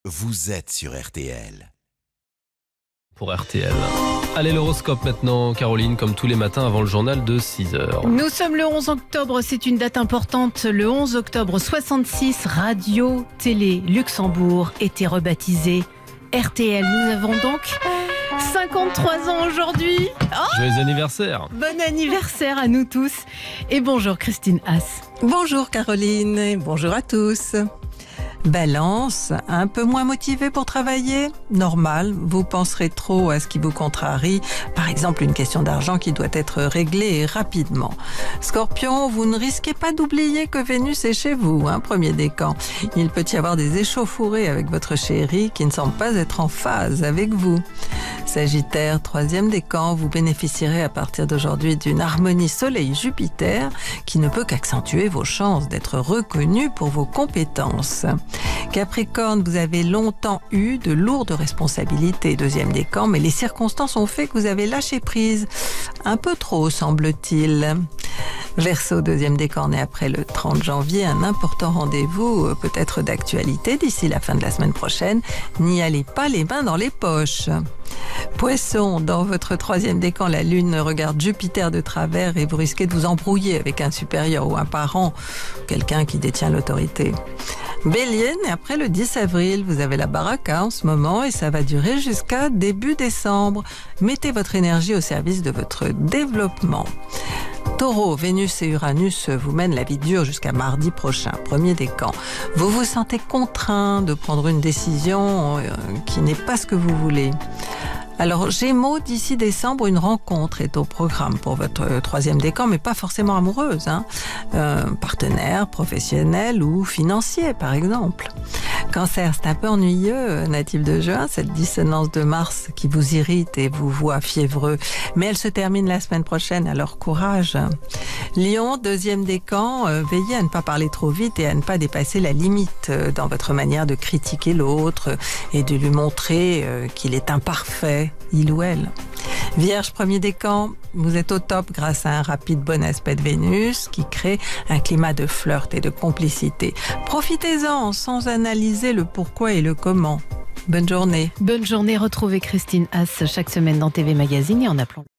vous êtes sur RTL. Pour RTL. Allez, l'horoscope maintenant, Caroline, comme tous les matins avant le journal de 6h. Nous sommes le 11 octobre, c'est une date importante. Le 11 octobre 66, Radio Télé Luxembourg était rebaptisée RTL. Nous avons donc 53 ans aujourd'hui. Joyeux anniversaire. Bon anniversaire à nous tous. Et bonjour Christine Haas. Bonjour Caroline et bonjour à tous. Balance, un peu moins motivé pour travailler? Normal, vous penserez trop à ce qui vous contrarie, par exemple une question d'argent qui doit être réglée rapidement. Scorpion, vous ne risquez pas d'oublier que Vénus est chez vous, premier décan. Il peut y avoir des échauffourées avec votre chéri qui ne semble pas être en phase avec vous. Sagittaire, troisième décan, vous bénéficierez à partir d'aujourd'hui d'une harmonie Soleil-Jupiter qui ne peut qu'accentuer vos chances d'être reconnu pour vos compétences. Capricorne, vous avez longtemps eu de lourdes responsabilités, deuxième décan, mais les circonstances ont fait que vous avez lâché prise. Un peu trop, semble-t-il. Verseau, deuxième décan, et après le 30 janvier, un important rendez-vous peut être d'actualité d'ici la fin de la semaine prochaine. N'y allez pas les mains dans les poches. Poisson, dans votre troisième décan, la lune regarde Jupiter de travers et vous risquez de vous embrouiller avec un supérieur ou un parent, quelqu'un qui détient l'autorité. Bélier, et après le 10 avril, vous avez la baraka en ce moment et ça va durer jusqu'à début décembre. Mettez votre énergie au service de votre développement. Taureau, Vénus et Uranus vous mènent la vie dure jusqu'à mardi prochain, premier décan. Vous vous sentez contraint de prendre une décision qui n'est pas ce que vous voulez. Alors, Gémeaux, d'ici décembre, une rencontre est au programme pour votre troisième décan, mais pas forcément amoureuse. Partenaire, professionnel ou financier, par exemple. Cancer, c'est un peu ennuyeux, natif de juin, cette dissonance de Mars qui vous irrite et vous voit fiévreux. Mais elle se termine la semaine prochaine, alors courage. Lion, deuxième décan, veillez à ne pas parler trop vite et à ne pas dépasser la limite dans votre manière de critiquer l'autre et de lui montrer qu'il est imparfait, il ou elle. Vierge, premier décan, vous êtes au top grâce à un rapide bon aspect de Vénus qui crée un climat de flirt et de complicité. Profitez-en sans analyser le pourquoi et le comment. Bonne journée. Bonne journée, retrouvez Christine Haas chaque semaine dans TV Magazine et en appelant.